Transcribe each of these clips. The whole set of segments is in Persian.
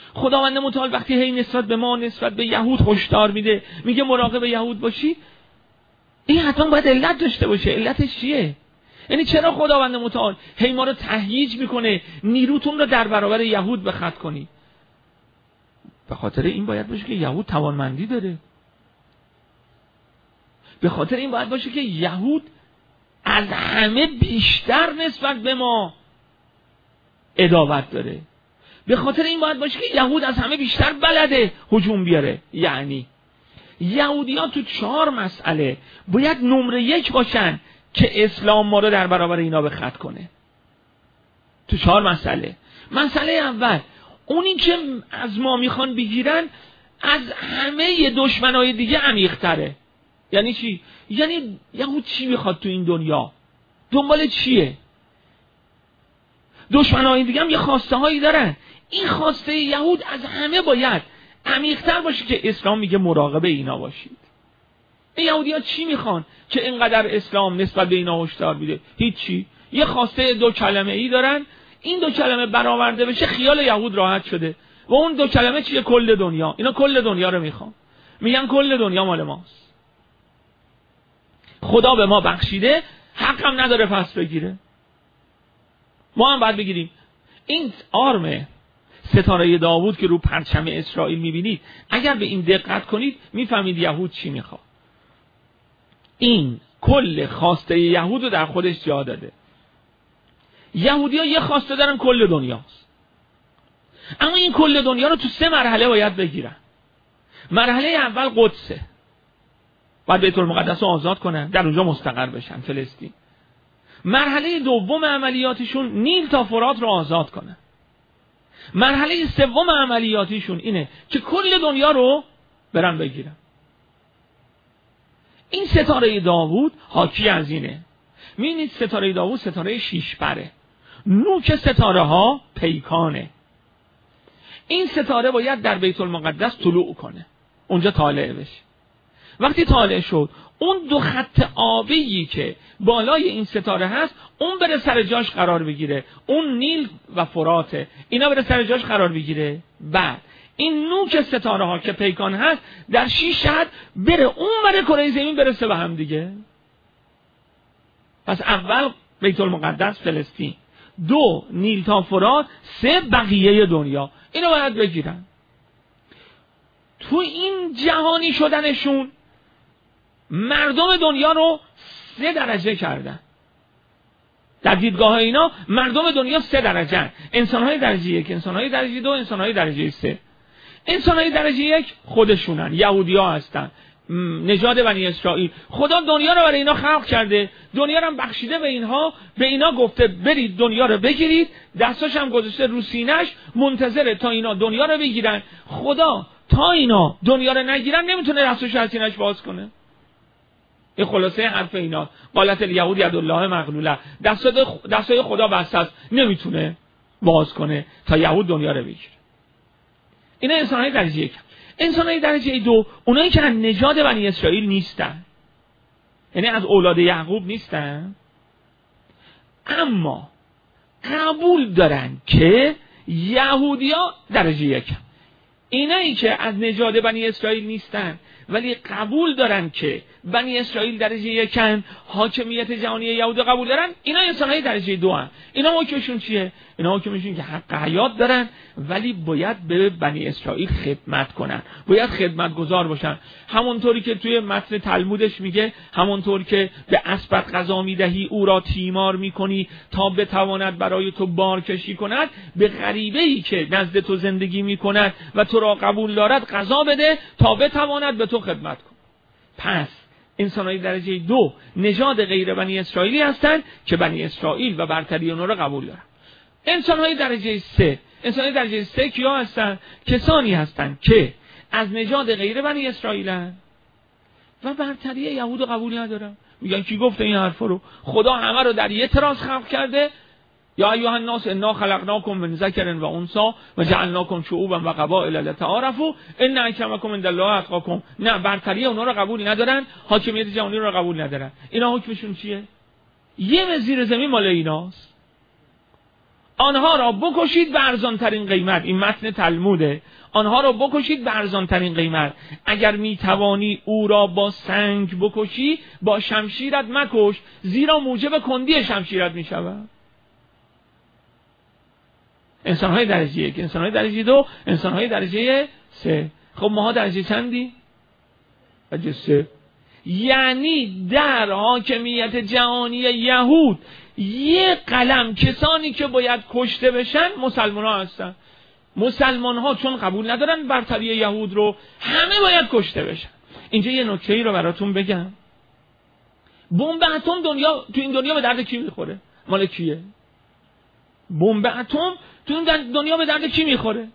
خداوند متعال وقتی هی نسبت به ما، نسبت به یهود هشدار میده، میگه مراقب یهود باشی، این حتما باید علت داشته باشه. علتش چیه؟ یعنی چرا خداوند متعال هی ما رو تهییج میکنه نیروتون رو در برابر یهود به خط کنی؟ به خاطر این باید باشه که یهود توانمندی داره. به خاطر این باید باشه که یهود از همه بیشتر نسبت به ما عداوت داره. به خاطر این باید باشه که یهود از همه بیشتر بلده هجوم بیاره. یعنی یهودیان تو 4 مسئله باید نمره 1 باشن که اسلام ما رو در برابر اینا به خط کنه. تو 4 مسئله. مسئله اول، اونی که از ما میخوان بگیرن از همه دشمنای دیگه عمیق‌تره. یعنی چی؟ یعنی یهود چی میخواد تو این دنیا؟ دنبال چیه؟ دشمنای دیگه هم یه خواسته هایی دارن. این خواسته یهود از همه باید عمیق‌تر باشه که اسلام میگه مراقب اینا باشید. این یهودی‌ها چی میخوان که اینقدر اسلام نسبت به اینا هشدار میده؟ هیچی. یه خواسته 2 کلمه ای دارن، این 2 کلمه برآورده بشه خیال یهود راحت شده. و اون 2 کلمه چیه؟ کل دنیا. اینا کل دنیا رو میخوان. میگن کل دنیا مال ماست. خدا به ما بخشیده، حقم نداره پس بگیره. ما هم باید بگیریم. این آرم ستاره داوود که رو پرچم اسرائیل میبینید، اگر به این دقت کنید میفهمید یهود چی میخواد. این کل خواسته یهود رو در خودش جا داده. یهودی‌ها یه خواسته دارن، کل دنیاست. اما این کل دنیا رو تو 3 مرحله باید بگیرن. مرحله اول قدسه. باید بیت المقدس رو آزاد کنن، در اونجا مستقر بشن، فلسطین. مرحله دوم عملیاتشون نیل تا فرات رو آزاد کنن. مرحله سوم عملیاتیشون اینه که کل دنیا رو برن بگیرن. این ستاره داوود حاکی از اینه. می‌بینید ستاره داوود ستاره 6 پره. نوک ستاره ها پیکانه. این ستاره باید در بیت المقدس طلوع کنه، اونجا طالع بشه. وقتی طالع شد، اون 2 خط آبی که بالای این ستاره هست، اون بره سر جاش قرار بگیره. اون نیل و فراته، اینا بره سر جاش قرار بگیره. بعد این نوک ستاره ها که پیکان هست در 6 جهت بره اون بره کره زمین برسه به هم دیگه. پس اول بیت المقدس، فلسطین، 2 نیل تا فرات، 3 بقیه دنیا. اینو باید بگیرن. تو این جهانی شدنشون مردم دنیا رو 3 درجه کردن. در دیدگاه اینا مردم دنیا 3 درجه: انسان‌های درجه 1، انسان‌های درجه 2، انسان‌های درجه 3. انسان‌های درجه 1 خودشونن، یهودی‌ها هستن، نژاد بنی اسرائیل. خدا دنیا رو برای اینا خلق کرده، دنیا رو هم بخشیده به اینها. به اینا گفته برید دنیا رو بگیرید، دستاش هم گذاشته رو سینه‌اش، منتظره تا اینا دنیا رو بگیرن. خدا تا اینا دنیا رو نگیرن نمیتونه دستاش از سینه‌اش باز کنه. این خلاصه حرف اینا. قالت الیهود ید الله مغلوله، دستای خدا بسته است، نمیتونه باز کنه تا یهود دنیا رو بگیره. اینا انسان‌های درجه 1. انسان‌های درجه 2 اونایی که از نژاد بنی اسرائیل نیستن، یعنی از اولاد یعقوب نیستن، اما قبول دارن که یهودی‌ها درجه 1. اینایی که از نژاد بنی اسرائیل نیستن ولی قبول دارن که بنی اسرائیل درجه 1، حاکمیت جهانی یهود قبول دارن، اینا انسان‌های درجه 2 هستن. اینا حکمشون چیه؟ اینا حکمشون که حق حیات دارن ولی باید به بنی اسرائیل خدمت کنن، باید خدمتگزار باشن. همونطوری که توی متن تلمودش میگه، همونطور که به اسبت غذا میدهی او را تیمار میکنی تا بتواند برای تو بار کشی کند، به غریبه‌ای که نزد تو زندگی میکند و تو را قبول دارد غذا بده تا بتواند به تو خدمت کن. پس انسان‌های درجه 2 نژاد غیر بنی اسرائیلی هستند که بنی اسرائیل و برتری اونها را قبول دارن. انسان‌های درجه 3، انسان‌های درجه 3 کیا هستن؟ کسانی هستند که از نژاد غیر بنی اسرائیلن و برتری یهود قبول ندارن. میگن کی گفته این حرفا رو؟ خدا همه رو در یه تراس خلق کرده. یا ایها الناس انا خلقناکم من ذکر و انثی و جعلناکم شعوبا و قبائل لتعارفوا ان اکرمکم عند الله اتقاکم. نه، برتری اونا رو قبول ندارن، حاکمیت جهانی رو قبول ندارن. اینا حکمشون چیه؟ یه زیر زمین مال ایناست. آنها را بکشید به ارزانترین قیمت. این متن تلموده. آنها را بکشید به ارزانترین قیمت. اگر میتوانی او را با سنگ بکشی، با شمشیرت مکش، زیرا موجب کندی شمشیرت میشود. انسان‌های درجه 1، انسان‌های درجه 2، انسان‌های درجه 3. خب ماها درجه چندی؟ درجه 3. یعنی در حاکمیت جهانی یهود یک قلم کسانی که باید کشته بشن مسلمان‌ها هستن. مسلمان‌ها چون قبول ندارن برتری یهود رو، همه باید کشته بشن. اینجا یه نکته‌ای رو براتون بگم. بمب اتم تو این دنیا به درد کی میخوره؟ مال کیه؟ بمب اتم تو این دنیا به درد کی میخوره؟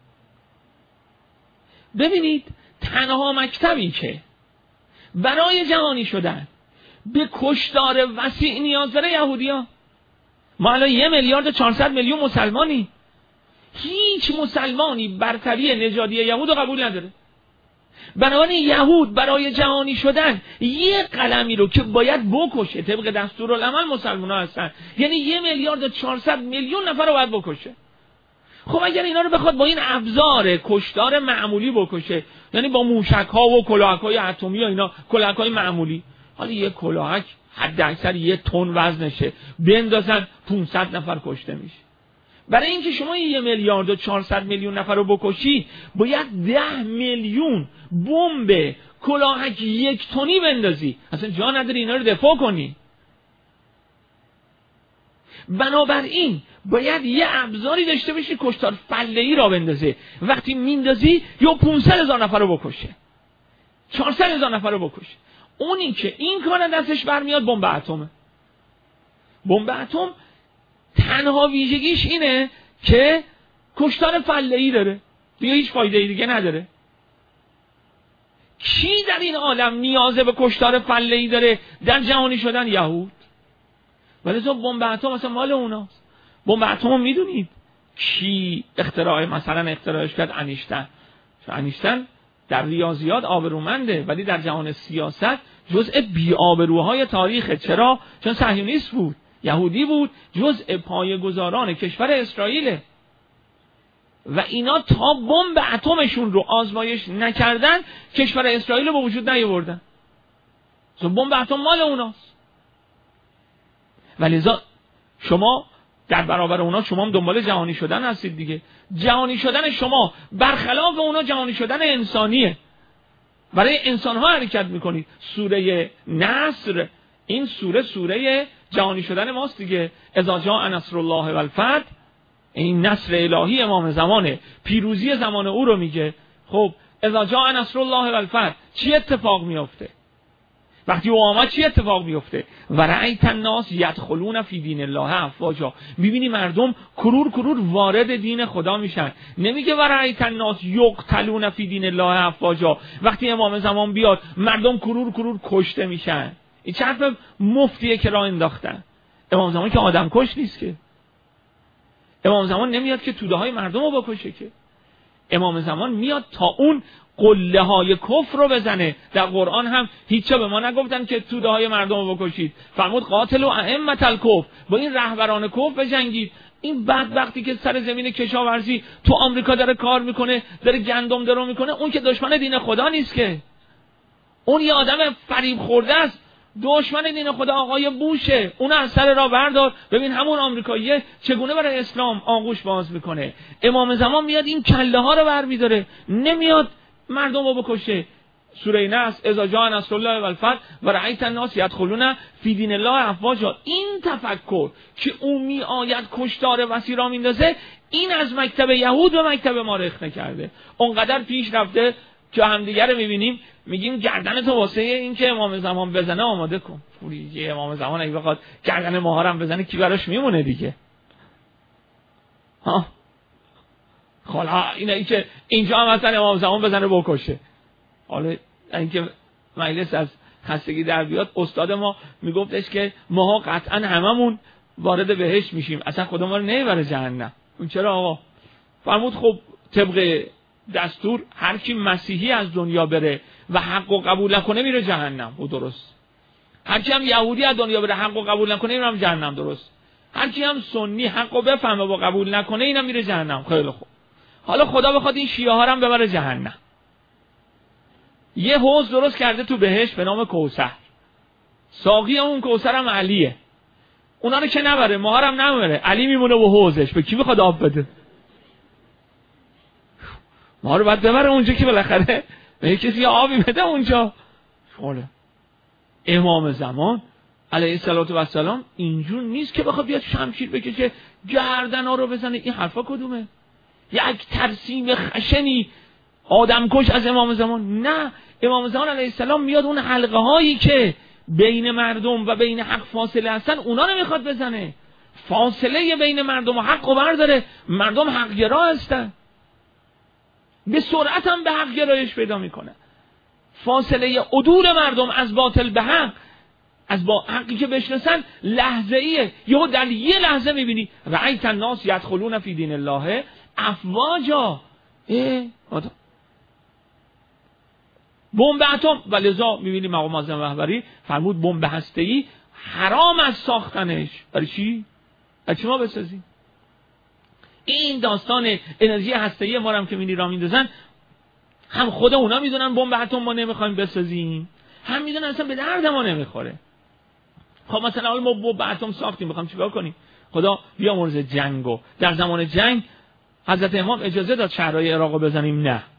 ببینید، تنها مکتبی که برای جهانی شدن به کشتار وسیع نیاز داره یهودی‌ها. ما الان 1,400,000,000 مسلمانی. هیچ مسلمانی برتری نژادی یهود رو قبول نداره. بنابراین یهود برای جهانی شدن یک قلمی رو که باید بکشه طبق دستورالعمل مسلمان‌ها هستن، یعنی 1,400,000,000 نفر رو باید بکشه. خب اگر اینا رو بخواد با این ابزار کشتار معمولی بکشه، یعنی با موشک‌ها و کلاهک‌های اتمی و اینا، کلاهک‌های معمولی، حالا یه کلاهک حد اکثر 1 تن وزنشه، بندازن 500 نفر کشته میشه. برای اینکه شما 1,400,000,000 نفر رو بکشی، باید 10 میلیون بمب کلاهک 1 تنی بندازی، اصلا جا نداری اینا رو دفاع کنی. بنابراین باید یه ابزاری داشته باشی کشتار فله‌ای را بندازه. وقتی میندازی یا 500,000 نفر رو بکشه، 400,000 نفر رو بکشه. اونی که این کار دستش برمیاد بمب اتمه. بمب اتم تنها ویژگیش اینه که کشتار فله‌ای داره، دیگه هیچ فایده دیگه نداره. کی در این عالم نیازه به کشتار فله‌ای داره در جهانی شدن؟ یهود. ولی تو بمب اتم مثلا مال اوناست. بمب اتم میدونید کی اختراعش کرد؟ انیشتن در ریاضیات آبرومنده، ولی در جهان سیاست جزء بی‌آبروهای تاریخه. چرا؟ چون صهیونیست بود، یهودی بود، جزء پایه‌گذاران کشور اسرائیل. و اینا تا بمب اتمشون رو آزمایش نکردن کشور اسرائیل رو به وجود نیاوردن. بمب اتم مال اوناست. ولذا شما در برابر اونا شما هم دنبال جهانی شدن هستید دیگه. جهانی شدن شما برخلاف اونا جهانی شدن انسانیه. برای انسان‌ها حرکت میکنید. سوره نصر، این سوره جهانی شدن ماست دیگه. اذا جاء نصر الله و الفتح، این نصر الهی امام زمانه، پیروزی زمان او رو میگه. خب اذا جاء نصر الله و الفتح چی اتفاق میفته؟ وقتی او آمد چی اتفاق میفته؟ و رأیت الناس یدخلون فی دین الله افواجا. میبینی مردم کرور وارد دین خدا میشن. نمیگه و رأیت الناس یقتلون فی دین الله افواجا. وقتی امام زمان بیاد مردم کرور کشته میشن. این چه حرف مفتیه که راه انداختن. امام زمان که آدم کش نیست که. امام زمان نمیاد که توده های مردم رو بکشه که. امام زمان میاد تا اون قله های کفر رو بزنه. در قرآن هم هیچ به ما نگفتن که توده های مردم رو بکشید. فرمود قاتلوا ائمة الکفر، با این رهبران کفر بجنگید. این بدبختی که سر زمین کشاورزی تو آمریکا داره کار میکنه، داره گندم درو میکنه، اون که دشمن دین خدا نیست که. اون یه آدم فریب خورده است. دشمن دین خدا آقای بوشه. اون از سر راه بردار. ببین همون آمریکاییه چگونه برای اسلام آغوش باز میکنه. امام زمان میاد این کله ها رو برمیداره، نمیاد مردم رو بکشه. سوره نصر اذا جاء نصر الله و الفتح و رأیت الناس یدخلون فی دین الله افواجا. این تفکر که اون می آید کشتار وسیع را میندازه، این از مکتب یهود به مکتب ما رخنه کرده. اونقدر پیش رفته که همدیگه رو میبینیم میگیم گردن تو واسه این که امام زمان بزنه آماده کن. پوری امام زمان اگه بخواد گردن ماها رو بزنه کی براش میمونه دیگه؟ ها حالا اینه که اینجا هم مثلا امام زمان بزنه بکشه. حالا اینکه مجلس از خستگی در بیاد، استاد ما میگفتش که ماها قطعا هممون وارد بهشت میشیم، اصلا خدا ما رو نمیبره جهنم. اون چرا آقا؟ فرمود خب طبق دستور هر کی مسیحی از دنیا بره و حق و قبول نکنه میره جهنم. او درست. هر کی هم یهودی از دنیا بره حق و قبول نکنه میره جهنم. درست. هر کی هم سنی حقو بفهمه و قبول نکنه اینم میره جهنم. خیلی خوب، حالا خدا بخواد این شیعه ها هم ببره جهنم. یه حوض درست کرده تو بهشت به نام کوثر، ساقی اون کوثر هم علیه. اونا رو که نبره، ما هم نبره، علی میمونه و حوضش به کی میخواد آب بده؟ ما رو باید ببره اونجا که بالاخره به کسی آبی بده اونجا. خاله امام زمان علیه السلام اینجور نیست که بخواد بیاد شمشیر بکشه گردن ها رو بزنه. این حرفا کدومه؟ یک ترسیم خشنی آدمکش از امام زمان. نه، امام زمان علیه السلام میاد اون حلقه هایی که بین مردم و بین حق فاصله هستن اونا رو میخواد بزنه. فاصله بین مردم و حق رو برداره. مردم حق گرا هستن، به سرعت هم به حق گرایش پیدا میکنه. فاصله عدول مردم از باطل به حق، از با حقی که بشناسن لحظه ایه. یهو در یه لحظه میبینی رأیت الناس یدخلون فی دین الله افواجا. بمب اتم، و لذا میبینی مقام معظم رهبری فرمود بمب هسته‌ای حرام از ساختنش. برای چی؟ برای چی ما بسازیم؟ این داستان انرژی هسته‌ای ما هم که می‌بینی را میندازن، هم خود اونا میدونن بمب اتم ما نمیخوایم بسازیم، هم میدونن اصلا به درد ما نمیخوره. خب مثلا ما بمب اتم ساختیم، میخوایم چیکار کنیم؟ خدا بیامرزه جنگو. در زمان جنگ حضرت امام اجازه داد شهرهای عراق رو بزنیم؟ نه.